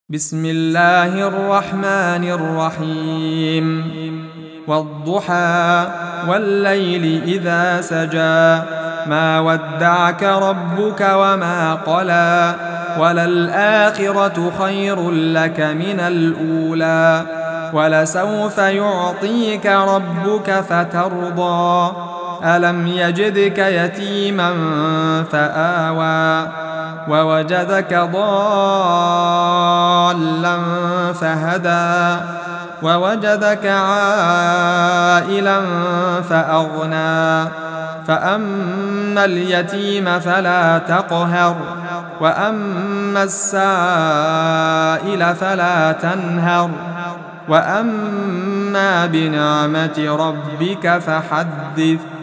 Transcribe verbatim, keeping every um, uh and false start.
بسم الله الرحمن الرحيم والضحى والليل إذا سجى ما ودعك ربك وما قلى وللآخرة خير لك من الأولى ولسوف يعطيك ربك فترضى ألم يجدك يتيما فآوى ووجدك ضالا فهدى ووجدك عائلا فأغنى فأما اليتيم فلا تقهر وأما السائل فلا تنهر وأما بنعمة ربك فحدث.